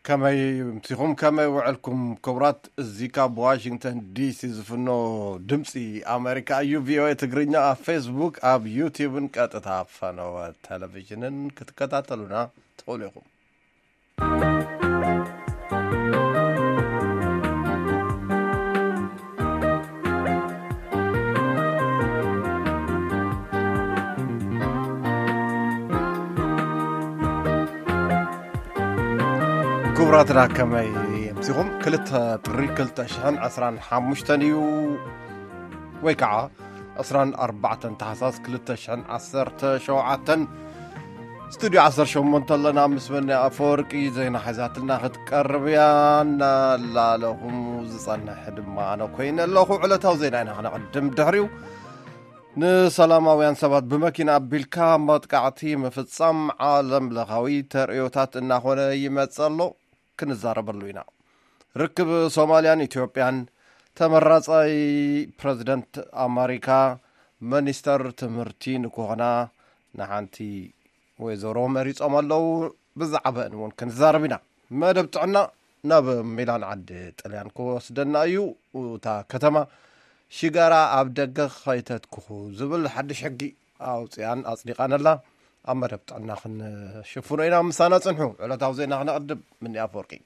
كما يمسيهم كما يوعلكم كبرات الزيكا بواشنطن دي سي زفنو دمسي أمريكا يو تقرينا فيسبوك أب يوتيوب كاتتعفنا وتلفزيون كتكتاتلونا تقوليكم كبراتنا كما يمسيهم كلتا طري كلتا شهن عسران حامشتنيو ويكعا عسران 4 تحساس كلتا شهن 10 شوعة استوديو 10 شو منطلنا مسمني أفوركي زينا حزاتلنا خدقربيان لا لهم زصنا حد معنا كوين اللهو علتاو زينا أنا قدم دهريو نسلاماويان سبات بمكينة بالكا مطقعتي مفتصم عالم لغوي ترئيوتات إنهونا يمتصلو كنزاربلو إنا ركب صوماليان إثيوبيان تمرصي بريزيدنت أمريكا منستر تمرتين كوغنا نحانتي ويزورو مريص أمالو بزعبا نون كنزاربنا ما دبتعنا ناب ميلان عد طليان كوسدنا أيو وتا كتما شجرة أبدق خيتت كخو زبل حدش حقي أو يعني أصدقائنا الله أما ربطنا خن شوفونا هنا مسانا صنحو على توزينا خنا قدب مني أفوركي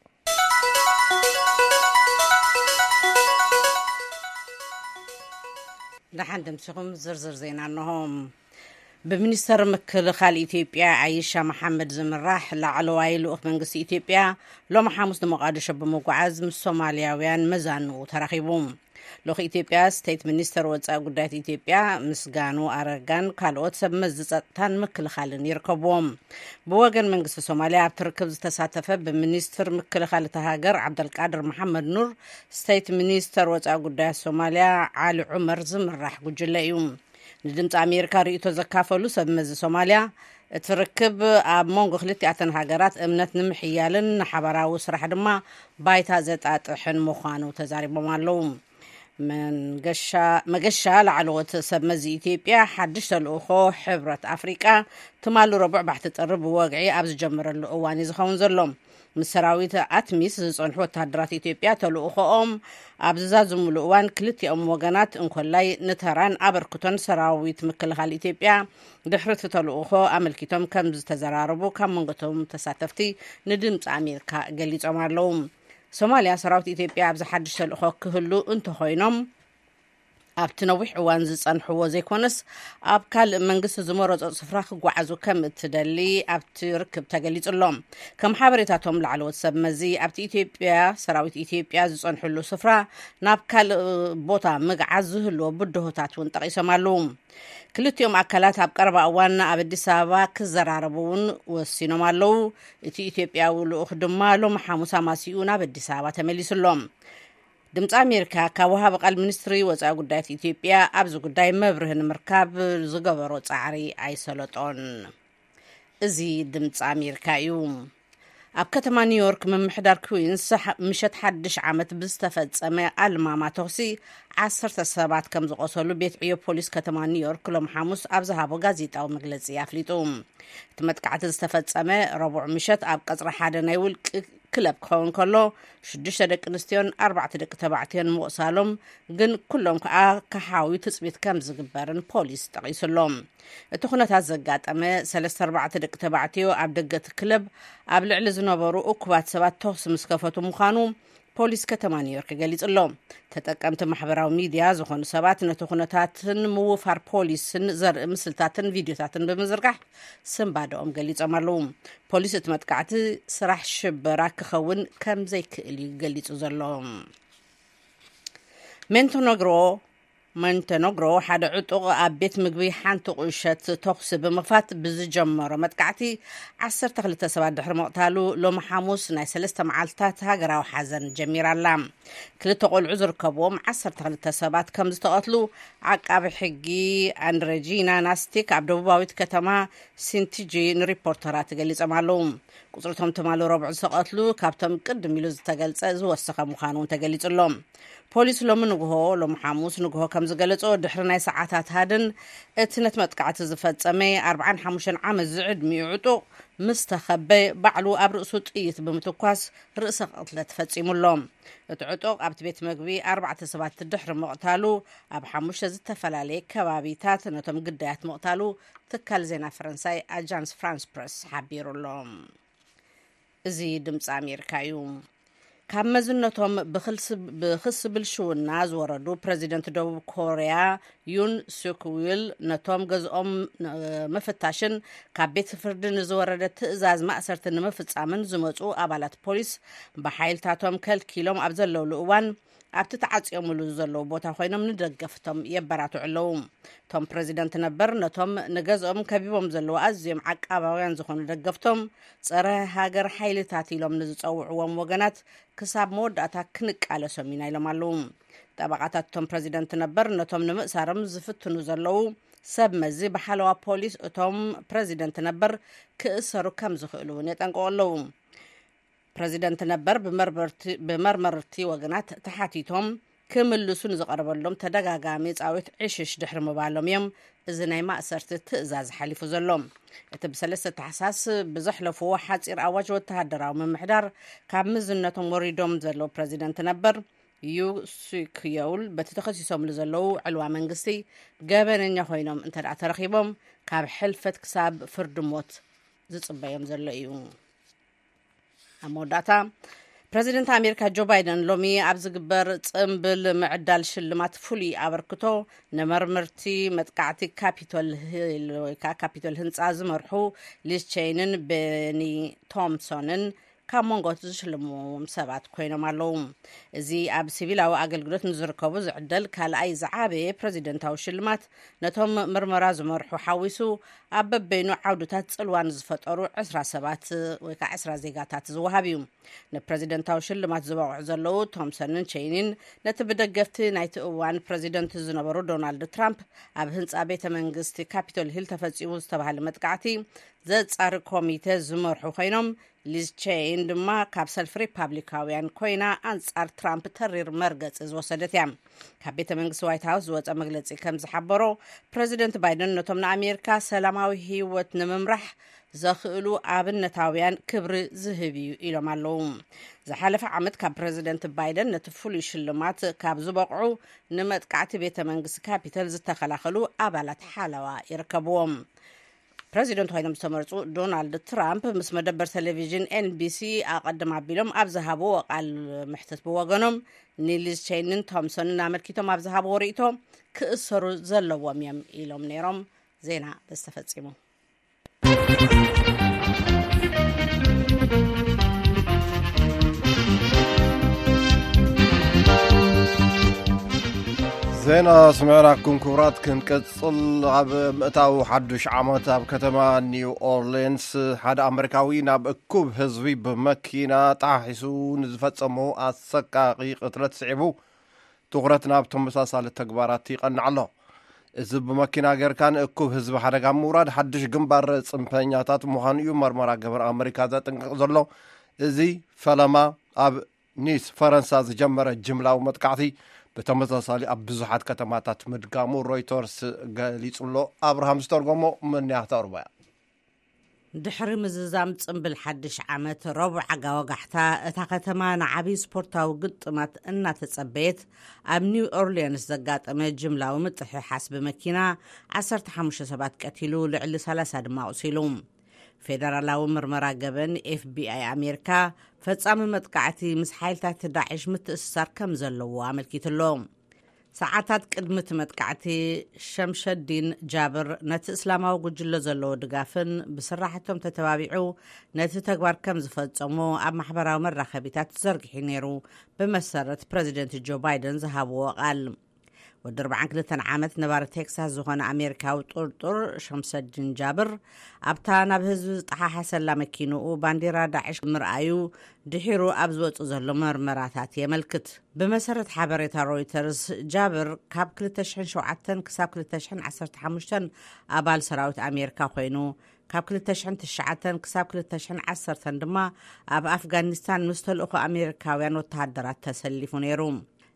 لحد مسخم زرزر زينا أنهم بمنستر مكلخال إثيوبيا عايشة محمد زمراح لعلواي لأخ منقس إثيوبيا لو محامس نمقادش بمقعز الصومالياويان مزانو تراخيبهم لوخ إثيوبيا ستيت منستر وصا قدات إثيوبيا مسغانو أرغان كالوت سب مزصتان مكلخالن يركبوم بوغن منقس الصوماليا بتركب تساتفه بمنستر مكلخال تهاجر عبد القادر محمد نور ستيت منستر وصا قدات الصوماليا علي عمر زمراح قجلايوم ندمت أمريكا رئيتو زكافلو سب مز صوماليا تركب أب مونغو خلتياتن هاجرات امنت نمحيالن حبراو سرح دما بايتا زتات حن مخانو تزارب مالوم من مقشة لعلوة سبمزي إثيوبيا حدش الأخو حبرة أفريقيا تمالو ربع بحث تقرب واقعي أبز جمر الأواني زخون زلهم من سراويت أتميس زنحو تهدرات إثيوبيا تلو أخو أبزازم الأوان كلتي وغانات انكولاي نتهران أبركتون سراويت مكلخال إثيوبيا دحرت تلو أخو أملكتهم كمز تزراربو كم منغتهم تساتفتي ندمت أمريكا قليت أمار لهم صوماليا سراوت إثيوبيا أبز حدش تلو كهلو انتو خوينهم أبتنوح وانز صنحو زيكونس أبكال منقص زمرز صفراخ قعزو كم تدلي أبتركب تقليت اللوم كم حابريتاتهم لعلو السبمزي أبت إثيوبيا سراوت إثيوبيا صنحو له صفرا نابكال بوتا مقعزه له بده تاتون تقيسو مالوم كلتيوم أكلات أبقرب أوانا أبدي سابا كزراربون والسينو مالو إثيوبيا ولو أخدم مالو محاموسا ماسيونا أبدي سابا تمليس اللوم دمت أمريكا كوهاب قال منستري وصا قدات إثيوبيا أبزو قداي مبرهن مركاب زقبرو تعري أي سلطون إزي دمت أمريكا يوم أب كتما نيويورك من محدار كوينز مشت حدش عامت بستفاد سماء الماما توسي 10 سبات كم زقصلو بيت عيو بوليس كتما نيويورك لهم حاموس أبزهابو غازيت أو مجلسي أفليتوم تمتقعت استفاد سماء ربع مشت أب قصر حدا نيول كلب كون كله 6 دق نستيون 4 دق تبعتين مقصالهم جن كلهم كحاوي تثبيت كم زغبرن بوليس تقيسلهم اتخنت ازغات اما 3 دق تبعتيو اب دقت كلب اب لعل زنبرو اكبات 7 توس مسكفتو مخانو بوليس كتما نيويورك قاليصلهم تطقمت محبراو ميديا زخون 7 نتخنتاتن موفار بوليس زر مسلتاتن فيديوتاتن بمزرقح سنبادهم قاليصمالهم بوليس تمتقعت سراح شبرا كخون كم زي كلي قاليصو زلهم منتنغرو حدا عطوغ أبيت مقبي حانتو قشت تقص بمفات بزجمر متقعتي 10 سبات دحر مقتالو لو محاموس ناي 3 معالتات هاقراو حزن جمير اللام كلتو قول عذر كبوم 10 سبات كم زتقاتلو عقاب حقي عن رجينا ناستيك عبدوباويت كتما سنتيجي نريبورترات قالي سمالوم قصرتهم تمالو ربع سقاتلو كابتم قدم يلوز تقلص زوسخ مخانون تقليصلهم ፖሊስ ሎም ሓሙስ ንግሆ ከም ዝገለጾ ድሕሪ ናይ ሰዓታት ሃድን እትነት መጥቃዕቲ ዝፈጸመ 45 ዓመት ዝዕድሚኡ ዕጡቕ ምስ ተኸበ ባዕሉ ኣብ ርእሱ ጥይት ብምትኳስ ርእሰ ቅትለት ፈጺሙሎም እቲ ዕጡቕ ኣብቲ ቤት ምግቢ 4 ሰባት ድሕሪ መቕታሉ ኣብ 5 ዝተፈላለየ ከባቢታት ነቶም ግዳያት መቕታሉ ትካል ዜና ፈረንሳይ ኣጃንስ ፍራንስ ፕረስ ሓቢሩሎም። እዚ ድምፂ ኣሜሪካ እዩ። ካብ መዝነቶም ብክስ ብልሽውና ዝወረዱ ፕሬዚደንት ደቡብ ኮርያ ዩን ሱክዊል ነቶም ገዝኦም መፍታሽን ካብ ቤት ፍርዲ ንዝወረደ ትእዛዝ ማእሰርቲ ንምፍጻምን ዝመፁ ኣባላት ፖሊስ ብሓይልታቶም ከልኪሎም ኣብ ዘለውሉ እዋን ኣብቲ ተዓጽዮምሉ ዘለዉ ቦታ ኮይኖም ንደገፍቶም የበራትዑ ኣለዉ። ቶም ፕሬዚደንት ነበር ነቶም ንገዝኦም ከቢቦም ዘለዉ ኣዝዮም ዓቃባውያን ዝኾኑ ደገፍቶም ፀረ ሃገር ሓይልታት ኢሎም ንዝፀውዕዎም ወገናት ክሳብ መወዳእታ ክንቃለሶም ኢና ኢሎም ኣለዉ። ጠበቃታት ቶም ፕሬዚደንት ነበር ነቶም ንምእሳሮም ዝፍትኑ ዘለዉ ሰብ መዚ ብሓለዋ ፖሊስ እቶም ፕሬዚደንት ነበር ክእሰሩ ከም ዝኽእሉ እውን የጠንቅቑ ኣለዉ። ፕሬዚደንት ነበር ብመርመርቲ ወገናት ተሓቲቶም ክምልሱ ንዝቐረበሎም ተደጋጋሚ ፃዊት ዕሽሽ ድሕሪ ምባሎም እዮም እዚ ናይ ማእሰርቲ ትእዛዝ ሓሊፉ ዘሎ። እቲ ብ3 ታሕሳስ ብዘሕለፍዎ ሓፂር ኣዋጅ ወተሃደራዊ ምምሕዳር ካብ ምዝነቶም ወሪዶም ዘለዉ ፕሬዚደንት ነበር ዩሱክየውል በቲ ተኸሲሶምሉ ዘለዉ ዕልዋ መንግስቲ ገበነኛ ኮይኖም እንተደኣ ተረኺቦም ካብ ሕልፈት ክሳብ ፍርዲ ሞት ዝፅበዮም ዘሎ እዩ። ኣብ መወዳእታ ፕሬዚደንት ኣሜሪካ ጆ ባይደን ሎሚ ኣብ ዝግበር ጽምብል ምዕዳል ሽልማት ፍሉይ ኣበርክቶ ንመርመርቲ መጥቃዕቲ ካፒቶል ህንፃ ዝመርሑ ሊዝ ቼይንን ቤኒ ቶምሶንን ካብ መንጎት ዝሽልምዎም ሰባት ኮይኖም ኣለዉ። እዚ ኣብ ሲቪላዊ ኣገልግሎት ንዝርከቡ ዝዕደል ካልኣይ ዝዓበየ ፕሬዚደንታዊ ሽልማት ነቶም ምርመራ ዝመርሑ ሓዊሱ ኣብ በበይኑ ዓውድታት ጽልዋን ዝፈጠሩ 20 ሰባት ወይ ከዓ 20 ዜጋታት ዝወሃብ እዩ። ንፕሬዚደንታዊ ሽልማት ዝበቕዑ ዘለዉ ቶምሰንን ቼይንን ነቲ ብደገፍቲ ናይቲ እዋን ፕሬዚደንት ዝነበሩ ዶናልድ ትራምፕ ኣብ ህንፃ ቤተ መንግስቲ ካፒቶል ሂል ተፈጺሙ ዝተባሃለ መጥቃዕቲ ዘጻሪ ኮሚቴ ዝመርሑ ኮይኖም ሊዝ ቼይን ድማ ካብ ሰልፊ ሪፓብሊካውያን ኮይና ኣንጻር ትራምፕ ተሪር መርገፂ ዝወሰደት እያ። ካብ ቤተ መንግስቲ ዋይት ሃውስ ዝወፀ መግለፂ ከም ዝሓበሮ ፕሬዚደንት ባይደን ነቶም ንኣሜሪካ ሰላማዊ ህይወት ንምምራሕ ዘኽእሉ ኣብነታውያን ክብሪ ዝህብ እዩ ኢሎም ኣለዉ። ዝሓለፈ ዓመት ካብ ፕሬዚደንት ባይደን ነቲ ፍሉይ ሽልማት ካብ ዝበቕዑ ንመጥቃዕቲ ቤተ መንግስቲ ካፒተል ዝተኸላኸሉ ኣባላት ሓለዋ ይርከብዎም። ፕሬዚደንት ኮይኖም ዝተመርፁ ዶናልድ ትራምፕ ምስ መደበር ቴሌቪዥን ኤንቢሲ ኣቐድም ኣቢሎም ኣብ ዝሃቦ ቃል ምሕተት ብወገኖም ኒሊዝ ቼይንን ቶምሶንን ኣመልኪቶም ኣብ ዝሃቦ ርእቶ ክእሰሩ ዘለዎም እዮም ኢሎም ነይሮም። ዜና ተፈጺሙ። ዜና ስምዕናኩም ክቡራት ክንቅጽል ኣብ ምእታዊ ሓዱሽ ዓመት ኣብ ከተማ ኒው ኦርሊንስ ሓደ ኣሜሪካዊ ናብ እኩብ ህዝቢ ብመኪና ጣሒሱ ንዝፈጸሞ ኣሰቃቂ ቅትለት ስዒቡ ትኩረት ናብ ተመሳሳሊ ተግባራት ይቐንዕ ኣሎ። እዚ ብመኪና ጌርካን እኩብ ህዝቢ ሓደጋ ምውራድ ሓዱሽ ግንባር ጽንፈኛታት ምዃኑ እዩ መርመራ ገበር ኣሜሪካ ዘጥንቅቕ ዘሎ። እዚ ፈለማ ኣብ ኒስ ፈረንሳ ዝጀመረ ጅምላዊ መጥቃዕቲ በተመሳሳሊ ኣብ ብዙሓት ከተማታት ምድጋሙ ሮይተርስ ገሊጹሎ። ኣብርሃም ዝተርጎሞ መንያህታ ርባያ ድሕሪ ምዝዛም ጽምብል ሓድሽ ዓመት ረቡዕ ዓጋወጋሕታ እታ ከተማ ንዓብዪ ስፖርታዊ ግጥማት እናተጸበየት ኣብ ኒው ኦርሊንስ ዘጋጠመ ጅምላዊ ምጥሕሓስ ብመኪና 15 ሰባት ቀቲሉ ልዕሊ 30 ድማ ኣቑሲሉ። ፌደራላዊ ምርመራ ገበን ኤፍቢኣይ ኣሜሪካ ፈጻሚ መጥቃዕቲ ምስ ሓይልታት ዳዕሽ ምትእስሳር ከም ዘለዎ ኣመልኪትሎ። ሰዓታት ቅድሚ መጥቃዕቲ ሸምሸዲን ጃብር ነቲ እስላማዊ ጉጅለ ዘለዎ ድጋፍን ብስራሕቶም ተተባቢዑ ነቲ ተግባር ከም ዝፈጸሙ ኣብ ማሕበራዊ መራኸቢታት ዘርጊሑ ነይሩ። ብመሰረት ፕሬዚደንት ጆ ባይደን ዝሃብዎ ቃል ወዲ 42 ዓመት ነባሪ ቴክሳስ ዝኾነ ኣሜሪካዊ ጡርጡር ሸምሸዲን ጃብር ኣብታ ናብ ህዝቢ ዝጠሓሓሰላ መኪንኡ ባንዴራ ዳዕሽ ምርኣዩ ድሒሩ ኣብ ዝወፁ ዘሎ መርመራታት የመልክት። ብመሰረት ሓበሬታ ሮይተርስ ጃብር ካብ 2007 ክሳብ 2015 ኣባል ሰራዊት ኣሜሪካ ኮይኑ ካብ 2009 ክሳብ 2010 ድማ ኣብ ኣፍጋኒስታን ምስ ተልእኮ ኣሜሪካውያን ወተሃደራት ተሰሊፉ ነይሩ።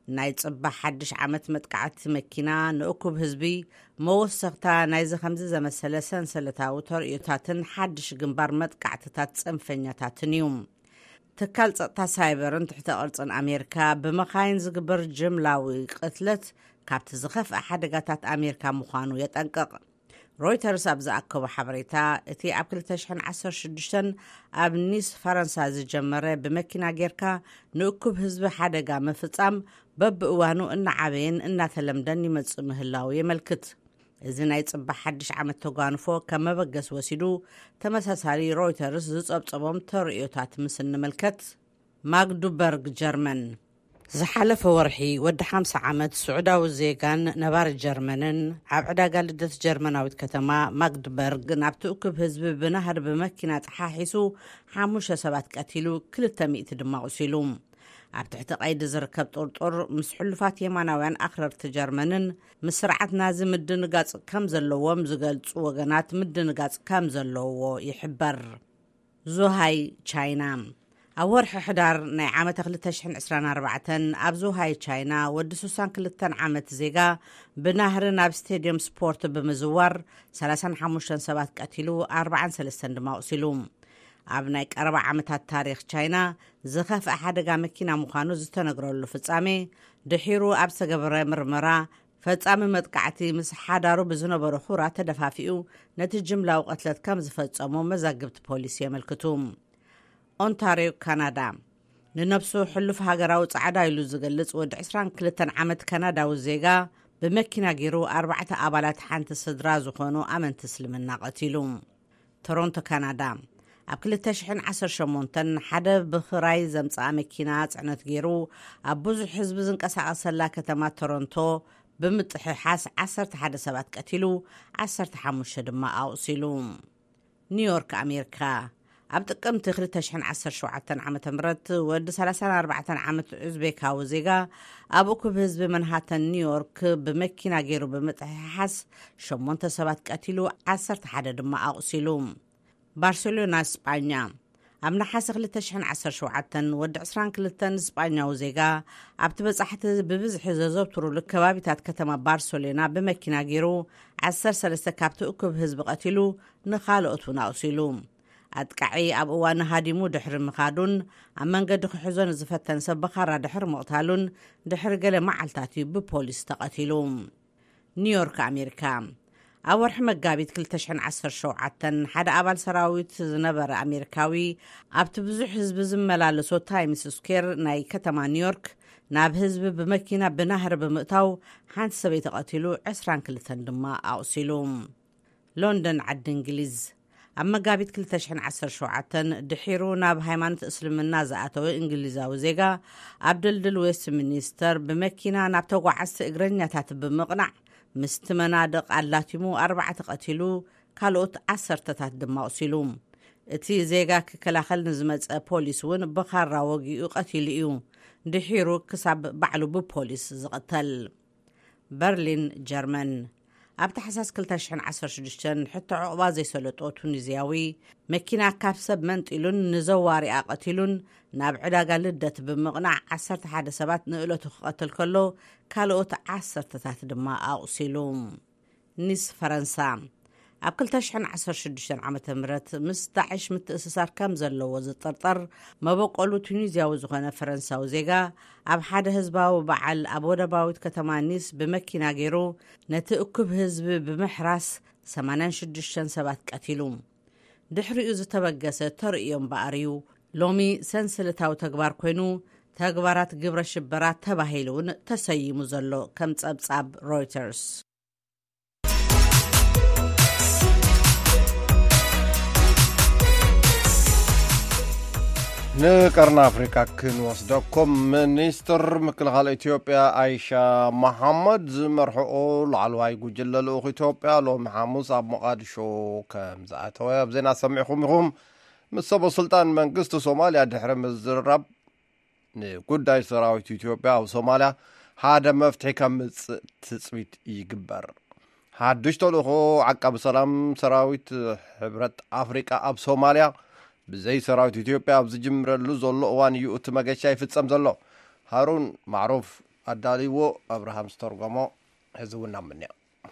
ናይ ጽባሕ ሓድሽ ዓመት መጥቃዕቲ መኪና ንእኩብ ህዝቢ መወሰኽታ ናይዚ ከምዚ ዘመሰለ ሰንሰለታዊ ተርእዮታትን ሓድሽ ግንባር መጥቃዕትታት ጽንፈኛታትን እዩ። ትካል ጸጥታ ሳይበርን ትሕተ ቅርጽን ኣሜሪካ ብመኻይን ዝግበር ጅምላዊ ቅትለት ካብቲ ዝኸፍአ ሓደጋታት ኣሜሪካ ምዃኑ የጠንቅቕ። ሮይተርስ ኣብ ዝኣከቦ ሓበሬታ እቲ ኣብ 2016 ኣብ ኒስ ፈረንሳ ዝጀመረ ብመኪና ጌርካ ንእኩብ ህዝቢ ሓደጋ ምፍጻም በብእዋኑ እናዓበየን እናተለምደን ይመጽእ ምህላው የመልክት። እዚ ናይ ጽባሕ ሓድሽ ዓመት ተጓንፎ ከም መበገስ ወሲዱ ተመሳሳሊ ሮይተርስ ዝጸብጸቦም ተርእዮታት ምስ እንመልከት። ማግዱበርግ ጀርመን ዝሓለፈ ወርሒ ወዲ 50 ዓመት ስዑዳዊ ዜጋን ነባሪ ጀርመንን ኣብ ዕዳጋ ልደት ጀርመናዊት ከተማ ማግድበርግ ናብቲ እኩብ ህዝቢ ብናህር ብመኪና ተሓሒሱ 5 ሰባት ቀቲሉ 200 ድማ ቁሲሉ። ኣብ ትሕቲ ቀይዲ ዝርከብ ጡርጡር ምስ ሕሉፋት የማናውያን ኣኽረርቲ ጀርመንን ምስ ስርዓት ናዚ ምድንጋጽ ከም ዘለዎም ዝገልጹ ወገናት ምድንጋጽ ከም ዘለዎ ይሕበር። ዙሃይ ቻይና ኣብ ወርሒ ሕዳር ናይ ዓመት 2024 ኣብ ዙሃይ ቻይና ወዲ 62 ዓመት ዜጋ ብናህሪ ናብ ስቴድየም ስፖርት ብምዝዋር 35 ሰባት ቀቲሉ 43 ድማ ቁሲሉ። ኣብ ናይ ቀረባ ዓመታት ታሪኽ ቻይና ዝኸፍአ ሓደጋ መኪና ምዃኑ ዝተነግረሉ ፍጻሜ ድሒሩ ኣብ ዝተገበረ ምርመራ ፈጻሚ መጥቃዕቲ ምስ ሓዳሩ ብዝነበሩ ኹራ ተደፋፊኡ ነቲ ጅምላዊ ቅትለት ከም ዝፈጸሙ መዛግብቲ ፖሊስ የመልክቱ። ኦንታሪዮ ካናዳ ንነብሱ ሕሉፍ ሃገራዊ ጻዕዳ ኢሉ ዝገልጽ ወዲ 22 ዓመት ካናዳዊ ዜጋ ብመኪና ገይሩ 4 ኣባላት ሓንቲ ስድራ ዝኾኑ ኣመንቲ እስልምና ቀቲሉ። ቶሮንቶ ካናዳ ኣብ 2018 ሓደ ብኽራይ ዘምጽኣ መኪና ጽዕነት ገይሩ ኣብ ብዙሕ ህዝቢ ዝንቀሳቐሰላ ከተማ ቶሮንቶ ብምጥሕሓስ 11 ሰባት ቀቲሉ 15 ድማ ኣቁሲሉ። ኒውዮርክ ኣሜሪካ ኣብ ጥቅምቲ 2017 ዓ.ም ወዲ 34 ዓመት ኡዝቤካዊ ዜጋ ኣብ እኩብ ህዝቢ መንሃተን ኒውዮርክ ብመኪና ገይሩ ብምጥሕሓስ 8 ሰባት ቀቲሉ 11 ድማ ኣቁሲሉ። ባርሴሎና ስጳኛ ኣብ ነሓሲ 2017 ወዲ 22 ስጳኛዊ ዜጋ ኣብቲ በጻሕቲ ብብዝሒ ዘዘውትሩሉ ከባቢታት ከተማ ባርሴሎና ብመኪና ገይሩ 13 ካብቲ እኩብ ህዝቢ ቀቲሉ ንኻልኦት እውን ኣቁሲሉ። ኣጥቃዒ ኣብ እዋን ሃዲሙ ድሕሪ ምኻዱን ኣብ መንገዲ ክሕዞን ዝፈተን ሰብ ብኻራ ድሕሪ ምቕታሉን ድሕሪ ገለ መዓልታት ብፖሊስ ተቐቲሉ። ኒውዮርክ ኣሜሪካ ኣብ ወርሒ መጋቢት 2017 ሓደ ኣባል ሰራዊት ዝነበረ ኣሜሪካዊ ኣብቲ ብዙሕ ህዝቢ ዝመላለሶ ታይምስ ስኩዌር ናይ ከተማ ኒውዮርክ ናብ ህዝቢ ብመኪና ብናህሪ ብምእታው ሓንቲ ሰበይቲ ቀቲሉ 22 ድማ ኣቁሲሉ። ሎንደን ዓዲ እንግሊዝ ኣብ መጋቢት 2017 ድሒሩ ናብ ሃይማኖት እስልምና ዝኣተወ እንግሊዛዊ ዜጋ ኣብ ድልድል ዌስት ሚኒስተር ብመኪና ናብ ተጓዓዝቲ እግረኛታት ብምቕናዕ ምስቲ መናድቕ ኣላቲሙ 4 ቀቲሉ ካልኦት 10ታት ድማ ቁሲሉ። እቲ ዜጋ ክከላኸል ንዝመፀ ፖሊስ እውን ብኻራ ወጊኡ ቀቲሉ እዩ ድሒሩ ክሳብ ባዕሉ ብፖሊስ ዝቕተል። በርሊን ጀርመን ኣብ ታሕሳስ 2016 ሕቶ ዕቑባ ዘይሰለጦ ቱኒዝያዊ መኪና ካብ ሰብ መንጢሉን ንዘዋሪኣ ቀቲሉን ናብ ዕዳጋ ልደት ብምቕናዕ 11 ሰባት ንእለቱ ክቐትል ከሎ ካልኦት 10ታት ድማ ኣቁሲሉ። ኒስ ፈረንሳ ኣብ 2016 ዓ.ም ምስ ዳዕሽ ምትእስሳር ከም ዘለዎ ዝጠርጠር መበቆሉ ቱኒዝያዊ ዝኾነ ፈረንሳዊ ዜጋ ኣብ ሓደ ህዝባዊ በዓል ኣብ ወደባዊት ከተማ ኒስ ብመኪና ገይሩ ነቲ እኩብ ህዝቢ ብምሕራስ 86 ሰባት ቀቲሉ። ድሕሪኡ ዝተበገሰ ተርእዮም በኣርዩ ሎሚ ሰንሰለታዊ ተግባር ኮይኑ ተግባራት ግብረ ሽበራ ተባሂሉ እውን ተሰይሙ ዘሎ ከም ጸብጻብ ሮይተርስ። ንቀርና ኣፍሪካ ክንወስደኩም ሚኒስትር ምክልኻል ኢትዮጵያ አይሻ መሐመድ ዝመርሕኦ ላዕለዋይ ጉጅለ ልኡኽ ኢትዮጵያ ሎሚ ሐሙስ ኣብ ሞቃዲሾ ከም ዝኣተወ ኣብ ዜና ሰሚዕኹም ኢኹም። ምስ ሰበ ስልጣን መንግስቲ ሶማልያ ድሕሪ ምዝርራብ ንጉዳይ ሰራዊት ኢትዮጵያ ኣብ ሶማልያ ሓደ መፍትሒ ከምፅእ ትፅቢት ይግበር። ሓድሽ ተልእኾ ዓቃቢ ሰላም ሰራዊት ሕብረት ኣፍሪቃ ኣብ ሶማልያ ብዘይ ሰራዊት ኢትዮጵያ ኣብ ዝጅምረሉ ዘሎ እዋን እዩ እቲ መገሻ ይፍጸም ዘሎ። ሃሩን ማዕሩፍ ኣዳሊዎ ኣብርሃም ዝተርጎሞ ህዝውና ምንያ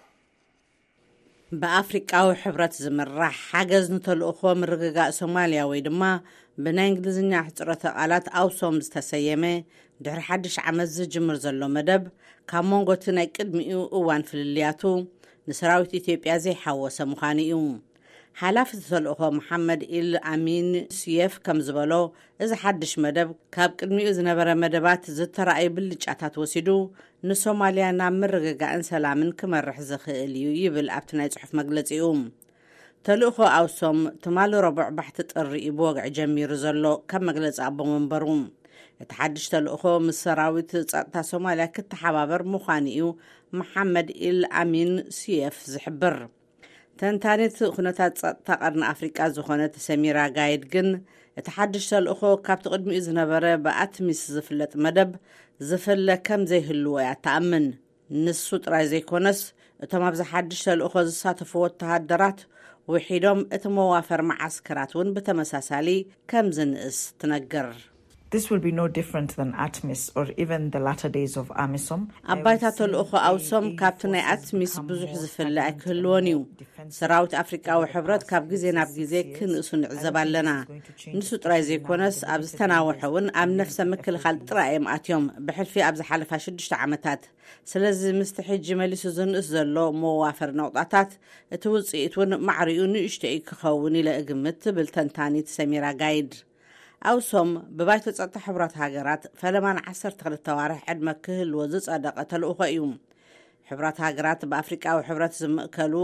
በአፍሪቃዊ ሕብረት ዝምራሕ ሓገዝ ንተልእኾ ምርግጋእ ሶማልያ ወይ ድማ ብናይ እንግሊዝኛ ሕፅረተ ቃላት ኣውሶም ዝተሰየመ ድሕሪ 1 ዓመት ዝጅምር ዘሎ መደብ ካብ መንጎቲ ናይ ቅድሚኡ እዋን ፍልልያቱ ንሰራዊት ኢትዮጵያ ዘይሓወሰ ምዃኑ እዩ። ሓላፊ ተልእኾ መሐመድ ኢል አሚን ሲየፍ ከም ዝበሎ እዚ ሓድሽ መደብ ካብ ቅድሚኡ ዝነበረ መደባት ዝተራእዩ ብልጫታት ወሲዱ ንሶማልያ ናብ ምርግጋእን ሰላምን ክመርሕ ዝኽእል እዩ ይብል ኣብቲ ናይ ጽሑፍ መግለጺኡ። ተልእኾ ኣውሶም ትማሊ ረቡዕ ባሕቲ ጥሪ ብወግዒ ጀሚሩ ዘሎ ካብ መግለጺ ኣቦ መንበሩ እቲ ሓድሽ ተልእኾ ምስ ሰራዊት ጸጥታ ሶማልያ ክትሓባበር ምዃኑ እዩ መሐመድ ኢል አሚን ሲየፍ ዝሕብር። ተንታኒት ኩነታት ጸጥታ ቀርኒ ኣፍሪቃ ዝኾነት ሰሚራ ጋይድ ግን እቲ ሓድሽ ተልእኾ ካብቲ ቅድሚኡ ዝነበረ ብኣትሚስ ዝፍለጥ መደብ ዝፍለ ከም ዘይህልዎ እያ ተኣምን። ንሱ ጥራይ ዘይኮነስ እቶም ኣብዚ ሓድሽ ተልእኾ ዝሳተፉ ወተሃደራት ውሒዶም እቲ መዋፈር መዓስከራት እውን ብተመሳሳሊ ከም ዝንእስ ትነግር። This will be no different than ATMIS or even the latter days of AMISOM. ኣባይታ ተልእኾ ኣውሶም ካብቲ ናይ ኣትሚስ ብዙሕ ዝፍለ ኣይክህልዎን እዩ። ሰራዊት ኣፍሪቃዊ ሕብረት ካብ ግዜ ናብ ግዜ ክንእሱ ንዕዘብ ኣለና። ንሱ ጥራይ ዘይኮነስ ኣብ ዝተናወሐ እውን ኣብ ነፍሰ ምክልኻል ጥራይ እዮም ኣትዮም ብሕልፊ ኣብ ዝሓለፋ 6 ዓመታት። ስለዚ ምስቲ ሕጂ መሊሱ ዝንእስ ዘሎ መዋፈር ነቑጣታት እቲ ውፅኢት እውን ማዕሪኡ ንእሽተይ ክኸውን ኢለ እግምት ትብል ተንታኒት ሰሚራ ጋይድ። ኣውሶም ብባይቶ ጸጥታ ሕብራት ሃገራት ፈለማን 12 ዋርሕ ዕድመ ክህልዎ ዝጸደቐ ተልእኾ እዩ። ሕብራት ሃገራት ብኣፍሪቃዊ ሕብረት ዝምእከሉ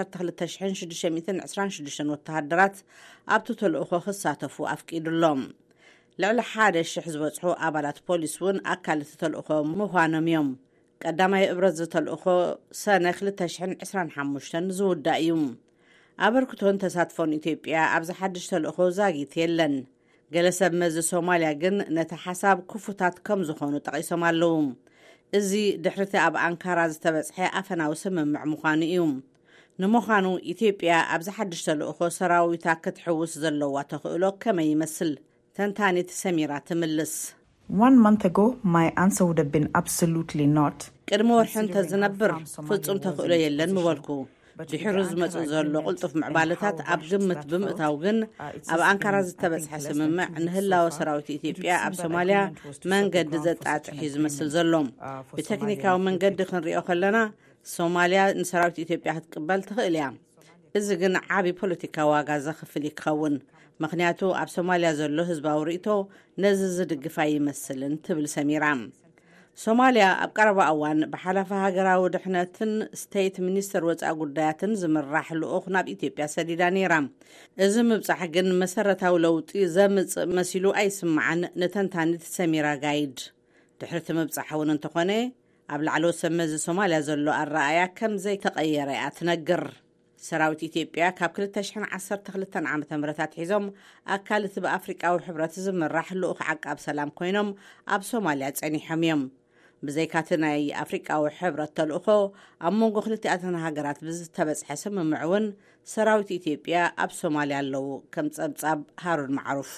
12626 ወተሃደራት ኣብቲ ተልእኾ ክሳተፉ ኣፍቂዱሎም። ልዕሊ 1,000 ዝበጽሑ ኣባላት ፖሊስ እውን ኣካል እቲ ተልእኾ ምዃኖም እዮም። ቀዳማይ እብረት ዝተልእኾ ሰነ 2025 ዝውዳእ እዩ። ኣበርክቶን ተሳትፎን ኢትዮጵያ ኣብዚ ሓድሽ ተልእኾ ዛጊት የለን። ገለ ሰብ መዚ ሶማልያ ግን ነቲ ሓሳብ ክፉታት ከም ዝኾኑ ጠቒሶም ኣለዉ። እዚ ድሕርቲ ኣብ ኣንካራ ዝተበጽሐ ኣፈናዊ ስምምዕ ምዃኑ እዩ። ንምዃኑ ኢትዮጵያ ኣብዚ ሓድሽ ተልእኾ ሰራዊታ ክትሕውስ ዘለዋ ተኽእሎ ከመይ ይመስል? ተንታኒት ሰሚራ ትምልስ። 1 month ago, my answer would have been absolutely not. ቅድሚ ወርሒ እንተዝነብር ፍጹም ተኽእሎ የለን ምበልኩ። ድሕሪ ዝመጽእ ዘሎ ቁልጡፍ ምዕባለታት ኣብ ግምት ብምእታው ግን ኣብ ኣንካራ ዝተበጽሐ ስምምዕ ንህላወ ሰራዊት ኢትዮጵያ ኣብ ሶማልያ መንገዲ ዘጣጥሕ ዝመስል ዘሎ። ብቴክኒካዊ መንገዲ ክንሪኦ ከለና ሶማልያ ንሰራዊት ኢትዮጵያ ክትቅበል ትኽእል እያ። እዚ ግን ዓቢ ፖለቲካዊ ዋጋ ዘኽፍል ይኸውን። ምክንያቱ ኣብ ሶማልያ ዘሎ ህዝባዊ ርእቶ ነዚ ዝድግፋ ይመስልን ትብል ሰሚራ። ሶማልያ ኣብ ቀረባ እዋን ብሓላፋ ሃገራዊ ድሕነትን ስቴት ሚኒስተር ወፃኢ ጉዳያትን ዝምራሕ ልኡኽ ናብ ኢትዮጵያ ሰዲዳ ነይራ። እዚ ምብጻሕ ግን መሰረታዊ ለውጢ ዘምጽእ መሲሉ ኣይስምዓን ንተንታኒት ሰሚራ ጋይድ። ድሕርቲ ምብጻሕ እውን እንተኾነ ኣብ ላዕለወ ሰመዚ ሶማልያ ዘሎ ኣረኣያ ከም ዘይተቐየረ እያ ትነግር። ሰራዊት ኢትዮጵያ ካብ 2012 ዓመተ ምህረታት ሒዞም ኣካል እቲ ብኣፍሪቃዊ ሕብረት ዝምራሕ ልኡኽ ዓቃብ ሰላም ኮይኖም ኣብ ሶማልያ ጸኒሖም እዮም። ብዘይካቲ ናይ ኣፍሪቃዊ ሕብረት ተልእኾ ኣብ መንጎ ክልቲኣተን ሃገራት ብዝተበጽሐ ስምምዕ እውን ሰራዊት ኢትዮጵያ ኣብ ሶማልያ ኣለዉ ከም ጸብጻብ ሃሩን ማዕሩፍ።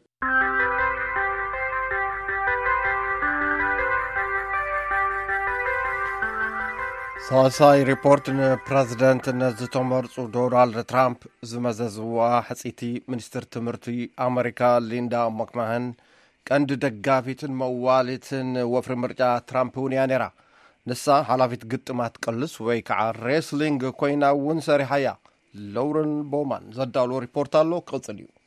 ሳልሳይ ሪፖርት ንፕረዚደንትነት ዝተመርጹ ዶናልድ ትራምፕ ዝመዘዝዋ ሕጺቲ ሚኒስትር ትምህርቲ ኣሜሪካ ሊንዳ ማክማህን ቀንዲ ደጋፊትን መዋሊትን ወፍሪ ምርጫ ትራምፕ እውን እያ ነይራ። ንሳ ሓላፊት ግጥማት ቅልስ ወይ ከዓ ሬስሊንግ ኮይና እውን ሰሪሓ እያ። ሎረን ቦማን ዘዳሎ ሪፖርት ኣሎ ክቕጽል እዩ።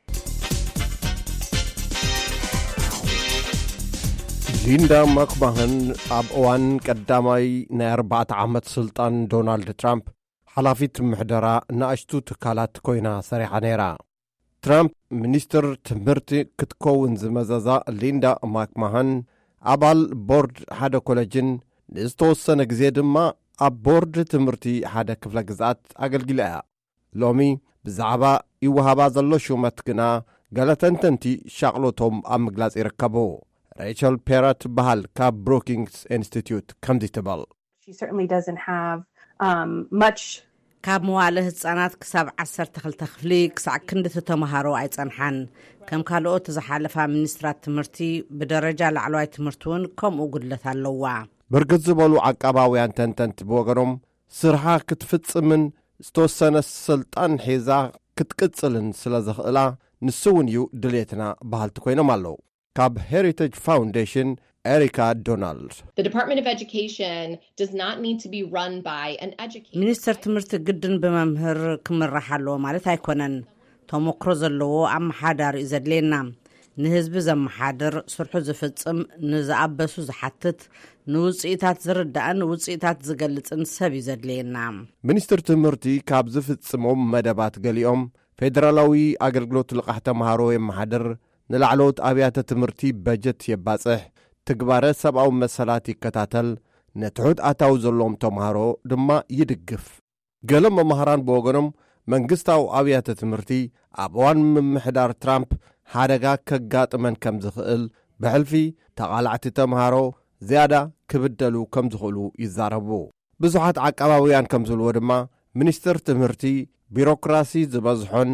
ሊንዳ ማክማህን ኣብ እዋን ቀዳማይ ናይ 4 ዓመት ስልጣን ዶናልድ ትራምፕ ሓላፊት ምሕደራ ንኣሽቱ ትካላት ኮይና ሰሪሓ ነይራ። ትራምፕ ሚኒስትር ትምህርቲ ክትከውን ዝመዘዛ ሊንዳ ማክማህን ኣባል ቦርድ ሓደ ኮሌጅን ንዝተወሰነ ግዜ ድማ ኣብ ቦርድ ትምህርቲ ሓደ ክፍለ ግዛት ኣገልጊላ እያ። ሎሚ ብዛዕባ ይወሃባ ዘሎ ሹመት ግና ገለ ተንተንቲ ሻቕሎቶም ኣብ ምግላጽ ይርከቡ። ሬቸል ፔረት ባህል ካብ ብሮኪንግስ ኢንስቲትዩት ከምዚ ትበል። She certainly doesn't have much ካብ መዋእለ ህፃናት ክሳብ 12 ክፍሊ ክሳዕ ክንዲ ተማሃሮ ኣይጸንሓን ከም ካልኦት ዝሓለፋ ሚኒስትራት ትምህርቲ ብደረጃ ላዕለዋይ ትምህርቲ እውን ከምኡ ጉድለት ኣለዋ ብርግጽ ዝበሉ ዓቃባውያን ተንተንቲ ብወገኖም ስርሓ ክትፍጽምን ዝተወሰነ ስልጣን ሒዛ ክትቅጽልን ስለ ዝኽእላ ንስውን እዩ ድሌትና ባህልቲ ኮይኖም ኣለዉ ካብ ሄሪቴጅ ፋውንዴሽን Erica Donald. The Department of Education does not need to be run by an educator. ሚኒስትር ትምህርቲ ግድን ብመምህር ክምራሕ ኣለዎ ማለት ኣይኮነን ተሞክሮ ዘለዎ ኣመሓዳሪ እዩ ዘድልየና ንህዝቢ ዘመሓድር ስርሑ ዝፍጽም ንዝኣበሱ ዝሓትት ንውፅኢታት ዝርዳእን ውፅኢታት ዝገልጽን ሰብ እዩ ዘድልየና ሚኒስትር ትምህርቲ ካብ ዝፍጽሞም መደባት ገሊኦም ፌደራላዊ ኣገልግሎት ልቓሕ ተምሃሮ የመሓድር ንላዕለዎት ኣብያተ ትምህርቲ በጀት የባጽሕ ትግባረ ሰብኣዊ መሰላት ይከታተል ነትሑት ኣታው ዘሎም ተምሃሮ ድማ ይድግፍ ገለም መምህራን ብወገኖም መንግስታዊ ኣብያተ ትምህርቲ ኣብ እዋን ምምሕዳር ትራምፕ ሓደጋ ከጋጥመን ከም ዝኽእል ብሕልፊ ተቓላዕቲ ተምሃሮ ዝያዳ ክብደሉ ከም ዝኽእሉ ይዛረቡ ብዙሓት ዓቃባውያን ከም ዝብልዎ ድማ ሚኒስትር ትምህርቲ ቢሮክራሲ ዝበዝሖን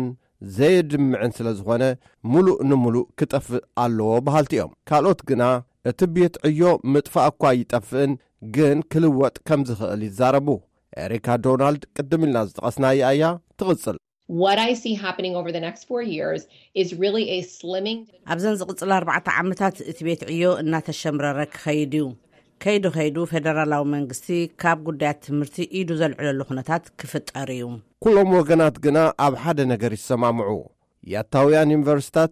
ዘየድምዕን ስለ ዝኾነ ሙሉእ ንሙሉእ ክጠፍእ ኣለዎ ባህልቲ እዮም ካልኦት ግና እቲ ቤት ዕዮ ምጥፋእ እኳ ይጠፍእን ግን ክልወጥ ከም ዝኽእል ይዛረቡ ኤሪካ ዶናልድ ቅድም ኢልና ዝጠቐስናያ እያ ትቕጽል What I see happening over the next 4 years is really a slimming ኣብዘን ዝቕጽል 4 ዓመታት እቲ ቤት ዕዮ እናተሸምረረ ክኸይድ እዩ ከይዱ ፌደራላዊ መንግስቲ ካብ ጉዳያት ትምህርቲ ኢዱ ዘልዕለሉ ኩነታት ክፍጠር እዩ ኩሎም ወገናት ግና ኣብ ሓደ ነገር ይሰማምዑ ያታውያን ዩኒቨርሲታት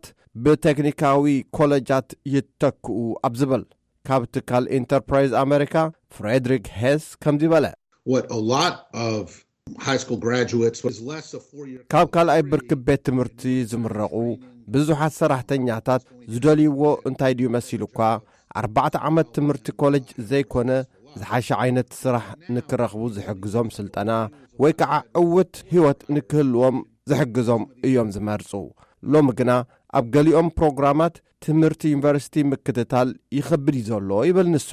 ብቴክኒካዊ ኮሌጃት ይተክኡ ኣብ ዝብል ካብ ትካል ኢንተርፕራይዝ ኣሜሪካ ፍሬድሪክ ሄስ ከም ዝበለ What a lot of high school graduates was less a 4-year ካብ ካልኣይ ብርኪ ቤት ትምህርቲ ዝምረቑ ብዙሓት ሰራሕተኛታት ዝደልይዎ እንታይ ድዩ መሲሉ እኳ 4 ዓመት ትምህርቲ ኮሌጅ ዘይኮነ ዝሓሸ ዓይነት ስራሕ ንክረኽቡ ዝሕግዞም ስልጠና ወይ ከዓ ዕውት ህይወት ንክህልዎም ዝሕግዞም እዮም ዝመርፁ ሎም ግና ኣብ ገሊኦም ፕሮግራማት ትምህርቲ ዩኒቨርሲቲ ምክትታል ይኸብድ ዘሎ ይብል ንሱ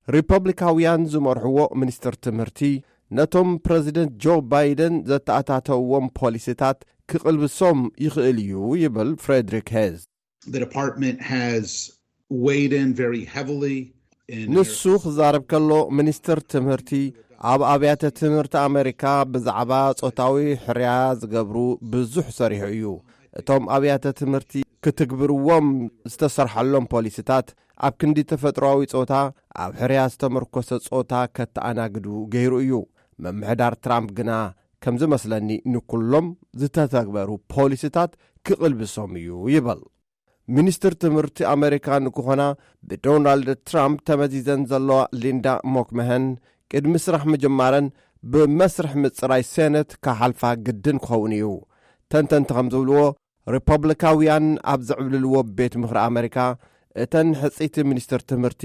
ሪፐብሊካውያን ዝመርሕዎ ሚኒስትር ትምህርቲ ነቶም ፕሬዚደንት ጆ ባይደን ዘተኣታተውዎም ፖሊሲታት ክቕልብሶም ይኽእል እዩ ይብል ፍሬድሪክ ሄዝ The department has weighed in very heavily in ንሱ ክዛረብ ከሎ ሚኒስትር ትምህርቲ ኣብ ኣብያተ ትምህርቲ ኣሜሪካ ብዛዕባ ጾታዊ ሕርያ ዝገብሩ ብዙሕ ሰሪሑ እዩ እቶም ኣብያተ ትምህርቲ ክትግብርዎም ዝተሰርሐሎም ፖሊሲታት ኣብ ክንዲ ተፈጥሮአዊ ጾታ ኣብ ሕርያ ዝተመርኮሰ ጾታ ከተኣናግዱ ገይሩ እዩ መምሕዳር ትራምፕ ግና ከም ዝመስለኒ ንኩሎም ዝተተግበሩ ፖሊሲታት ክቕልብሶም እዩ ይብል ሚኒስትር ትምህርቲ ኣሜሪካ ንክኾና ብዶናልድ ትራምፕ ተመዚዘን ዘለዋ ሊንዳ ሞክመህን ቅድሚ ስራሕ ምጅማረን ብመስርሕ ምጽራይ ሴነት ካሓልፋ ግድን ክኸውን እዩ ተንተንቲ ከም ዝብልዎ ሪፐብሊካውያን ኣብ ዝዕብልልዎ ቤት ምኽሪ ኣሜሪካ እተን ሕጺቲ ሚኒስትር ትምህርቲ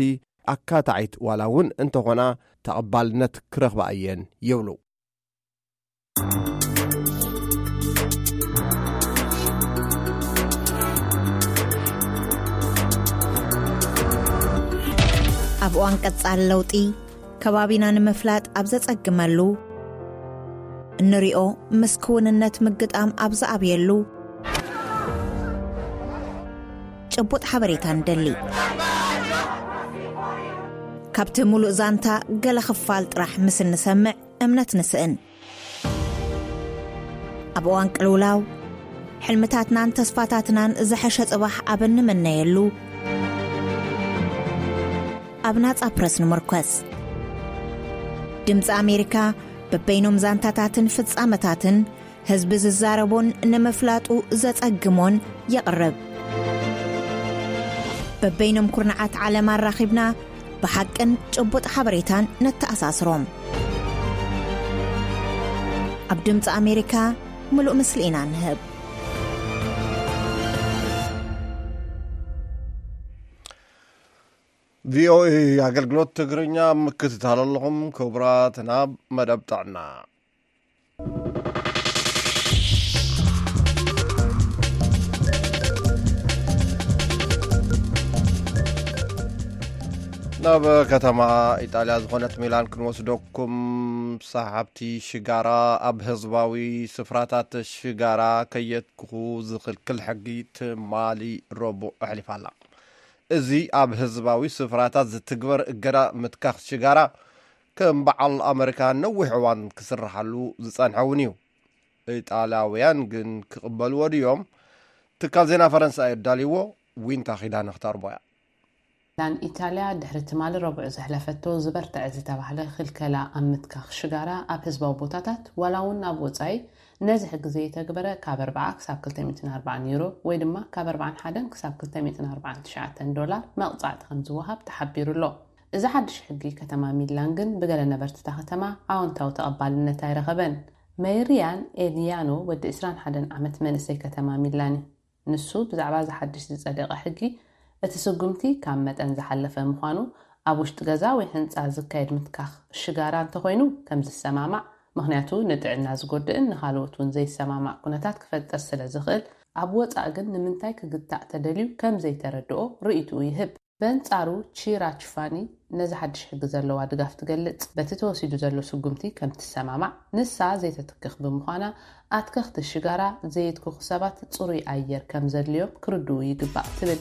ኣካታዒት ዋላ እውን እንተኾና ተቐባልነት ክረኽባ እየን ይብሉ ኣብ እዋን ቀጻሊ ለውጢ ከባቢና ንምፍላጥ ኣብ ዘጸግመሉ እንሪኦ ምስክውንነት ምግጣም ኣብ ዝኣብየሉ ጭቡጥ ሓበሬታ ንደሊ ካብቲ ሙሉእ ዛንታ ገለ ክፋል ጥራሕ ምስ እንሰምዕ እምነት ንስእን ኣብ እዋን ቅልውላው ሕልምታትናን ተስፋታትናን ዝሐሸ ጽባሕ ኣብ እንመነየሉ ኣብ ናጻ ፕረስ ንምርኮስ ድምፂ ኣሜሪካ በበይኖም ዛንታታትን ፍጻመታትን ህዝቢ ዝዛረቦን ንምፍላጡ ዘጸግሞን የቕርብ በበይኖም ኩርናዓት ዓለም ኣራኺብና ብሓቅን ጭቡጥ ሓበሬታን ነተኣሳስሮም ኣብ ድምፂ ኣሜሪካ ምሉእ ምስሊ ኢና ንህብ ቪኦኤ ኣገልግሎት ትግርኛ ምክትታል ኣለኹም ክቡራት ናብ መደብ ጥዕና ናብ ከተማ ኢጣልያ ዝኾነት ሚላን ክንወስደኩም ሰሓብቲ ሽጋራ ኣብ ህዝባዊ ስፍራታት ሽጋራ ከየትክኹ ዝኽልክል ሕጊ ትማሊ ረቡዕ ኣሕሊፋላ እዚ ኣብ ህዝባዊ ስፍራታት ዝትግበር እገዳ ምትካኽ ሽጋራ ከም በዓል ኣሜሪካ ነዊሕ እዋን ክስርሓሉ ዝጸንሐውን እዩ ኢጣልያውያን ግን ክቕበልዎ ድዮም ትካል ዜና ፈረንሳይ ኣዳልይዎ ዊንታ ኺዳን እኽተርቦያ لان إيطاليا دحرت مال ربع زحلفتو زبرتع زتبعله خلكلا أمتكخ شجارة أبهزباو بوتاتات ولون أبوتاي نزح جزية تجبره كابر بعك ساب كل 240 يورو ويدما كابر بعن حدن كساب كل 249 دولار مقطعت خمزوها بتحبير له إذا حدش حقي كتما ميلانجن بقلنا برتتها تما عون تاو تقبل النتاير غبن ميريان إليانو ود إسران حدن عمت منسي كتما ميلاني نسو بزعباز حدش صديق حقي እትስጉምቲ ካብ መጠን ዝሓለፈ ምዃኑ ኣብ ውሽጢ ገዛ ወይ ህንጻ ዝካየድ ምትካኽ ሽጋራ እንተኾይኑ ከም ዝሰማማዕ ምኽንያቱ ንጥዕና ዝጎድእን ንኻልኦት እውን ዘይሰማማዕ ኩነታት ክፈጠር ስለ ዝኽእል ኣብ ወጻእ ግን ንምንታይ ክግታእ ተደልዩ ከም ዘይተረድኦ ርእይቱ ይህብ በንጻሩ ቺራችፋኒ ነዚ ሓድሽ ሕጊ ዘለዋ ድጋፍ ትገልጽ በቲ ተወሲዱ ዘሎ ስጉምቲ ከም ትሰማማዕ ንሳ ዘይተትክኽ ብምዃና ኣትከኽቲ ሽጋራ ዘይትክኹ ሰባት ጽሩይ ኣየር ከም ዘድልዮም ክርድኡ ይግባእ ትብል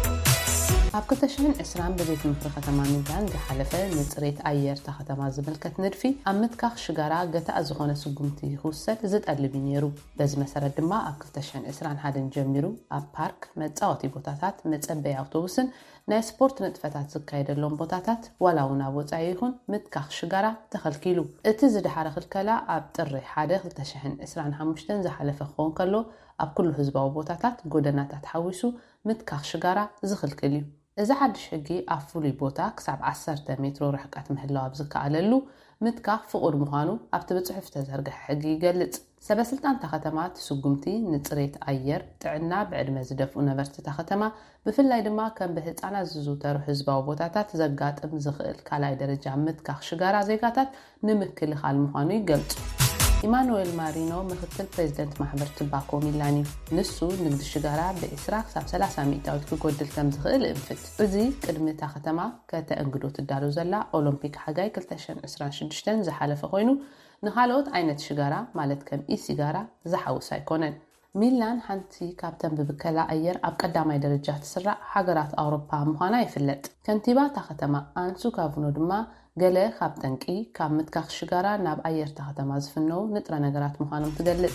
ኣብ ከተሽን እስራም በቤት ምክሪ ከተማ ሚላን ዝሓለፈ ንጽሬት ኣየር ከተማ ዝምልከት ንድፊ ኣብ ምትካኽ ሽጋራ ገታእ ዝኾነ ስጉምቲ ይውሰድ ዝጠልብ ነይሩ በዚ መሰረት ድማ ኣብ 2021 ጀሚሩ ኣብ ፓርክ መጻወቲ ቦታታት መጸበይ ኣውቶቡስን ናይ ስፖርት ንጥፈታት ዝካየደሎም ቦታታት ዋላውን ኣብ ወጻኢ ይኹን ምትካኽ ሽጋራ ተኸልኪሉ እቲ ዝድሓረ ክልከላ ኣብ ጥሪ 1 2025 ዝሓለፈ ክኾን ከሎ ኣብ ኩሉ ህዝባዊ ቦታታት ጎደናታት ሓዊሱ ምትካኽ ሽጋራ ዝኽልክል እዩ እዚ ሓድሽ ሕጊ ኣብ ፍሉይ ቦታ ክሳብ 10 ሜትሮ ርሕቀት ምህላው ኣብ ዝከኣለሉ ምትካኽ ፍቑድ ምዃኑ ኣብቲ ብጽሑፍ ተዘርግሐ ሕጊ ይገልጽ ሰበስልጣን ከተማ ትስጉምቲ ንጽሬት ኣየር ጥዕና ብዕድመ ዝደፍኡ ነበርቲ ከተማ ብፍላይ ድማ ከም ብህፃናት ዝዝውተሩ ህዝባዊ ቦታታት ዘጋጥም ዝኽእል ካልኣይ ደረጃ ምትካኽ ሽጋራ ዜጋታት ንምክልኻል ምዃኑ ይገልጹ ኢማኑኤል ማሪኖ ምክትል ፕሬዝደንት ማሕበር ትባኮ ሚላኒ ንሱ ንግዲ ሽጋራ ብ20 ክሳብ 30 ሚእታዊት ክጎድል ከም ዝኽእል እንፍት እዚ ቅድሚ እታ ከተማ ከተእንግዶ ትዳሎ ዘላ ኦሎምፒክ ሓጋይ 2026 ዝሓለፈ ኮይኑ ንኻልኦት ዓይነት ሽጋራ ማለት ከም ኢሲጋራ ዝሓውስ ኣይኮነን ሚላን ሓንቲ ካብተን ብብከላ ኣየር ኣብ ቀዳማይ ደረጃ ትስራዕ ሃገራት ኣውሮፓ ምዃና ይፍለጥ ከንቲባ እታ ከተማ ኣንሱ ካቭኖ ድማ ገለ ካብ ጠንቂ ካብ ምትካኽ ሽጋራ ናብ ኣየር ከተማ ዝፍነው ንጥረ ነገራት ምዃኖም ትገልጽ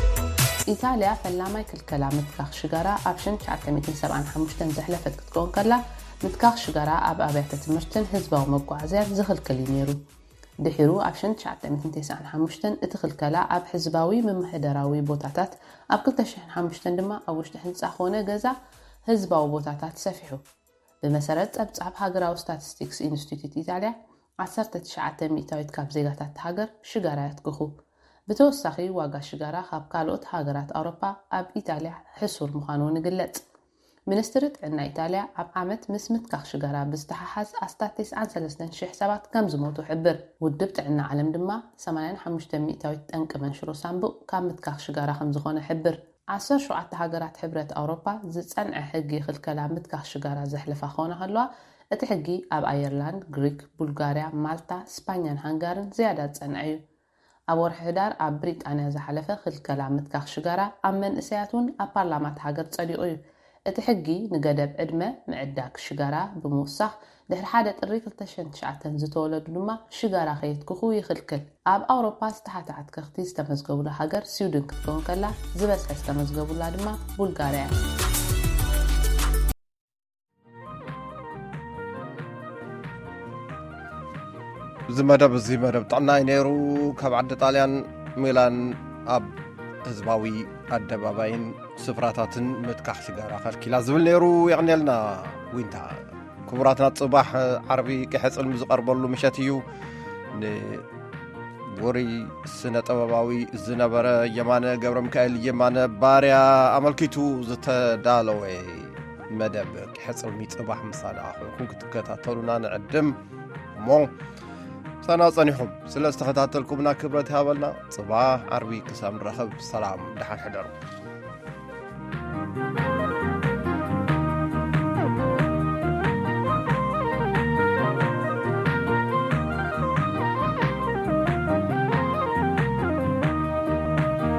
ኢጣልያ ፈላማይ ክልከላ ምትካኽ ሽጋራ ኣብ 1975 ዘሕለፈት ክትኮን ከላ ምትካኽ ሽጋራ ኣብ ኣብያተ ትምህርትን ህዝባዊ መጓዓዝያን ዝኽልክል ነይሩ ድሒሩ ኣብ 1995 እቲ ክልከላ ኣብ ህዝባዊ መምሕደራዊ ቦታታት ኣብ 2005 ድማ ኣብ ውሽጢ ህንጻ ኾነ ገዛ ህዝባዊ ቦታታት ሰፊሑ ብመሰረት ጸብጻብ ሃገራዊ ስታቲስቲክስ ኢንስቲትዩት ኢጣልያ 19 ሚእታዊት ካብ ዜጋታት ሃገር ሽጋራ ያትክኹ ብተወሳኺ ዋጋ ሽጋራ ካብ ካልኦት ሃገራት ኣውሮፓ ኣብ ኢጣልያ ሕሱር ምዃኑ ንግለጽ ሚኒስትሪ ጥዕና ኢጣልያ ኣብ ዓመት ምስ ምትካኽ ሽጋራ ብዝተሓሓዝ 93,000 ሰባት ከም ዝሞቱ ሕብር ውድብ ጥዕና ዓለም ድማ 85 ሚእታዊት ጠንቂ መንሽሮ ሳምቡቕ ካብ ምትካኽ ሽጋራ ከም ዝኾነ ሕብር 17 ሃገራት ሕብረት ኣውሮፓ ዝጸንዐ ሕጊ ክልከላ ምትካኽ ሽጋራ ዘሕልፋ ኾነ ከለዋ እቲ ሕጊ ኣብ ኣየርላንድ ግሪክ ቡልጋርያ ማልታ ስፓኛን ሃንጋርን ዝያዳ ጸንዐ እዩ ኣብ ወርሒ ህዳር ኣብ ብሪጣንያ ዝሓለፈ ክልከላ ምትካኽ ሽጋራ ኣብ መንእሰያትን ኣብ ፓርላማት ሃገር ጸዲቑ እዩ እቲ ሕጊ ንገደብ ዕድመ ምዕዳግ ሽጋራ ብምውሳኽ ድሕሪ 1 ጥሪ 2009 ዝተወለዱ ድማ ሽጋራ ከየትክኹ ይኽልክል ኣብ ኣውሮፓ ዝተሓታዓት ከኽቲ ዝተመዝገቡላ ሃገር ስዊድን ክትኮን ከላ ዝበዝሐ ዝተመዝገቡላ ድማ ቡልጋርያ ዝመደብ ጥዕናይ ነይሩ ካብ ዓዲ ጣልያን ሚላን ኣብ ህዝባዊ ኣደባባይን ስፍራታትን ምትካኽ ሽጋራ ከልኪላ ዝብል ነይሩ ይቕኒልና ዊንታ ክቡራትና ጽባሕ ዓርቢ ክሕፅል ዝቐርበሉ ምሸት እዩ ንውሪ ስነ ጥበባዊ ዝነበረ የማነ ገብረ ሚካኤል የማነ ባርያ ኣመልኪቱ ዝተዳለወ መደብ ክሕፅል ጽባሕ ምሳሌ ኮይንኩም ክትከታተሉና ንዕድም እሞ ሰና ጸኒሑም ስለ ዝተኸታተልኩምና ክብረት ሃበልና ጽባሕ ዓርቢ ክሳብ ንረኸብ ሰላም ድሓን ሕደሩ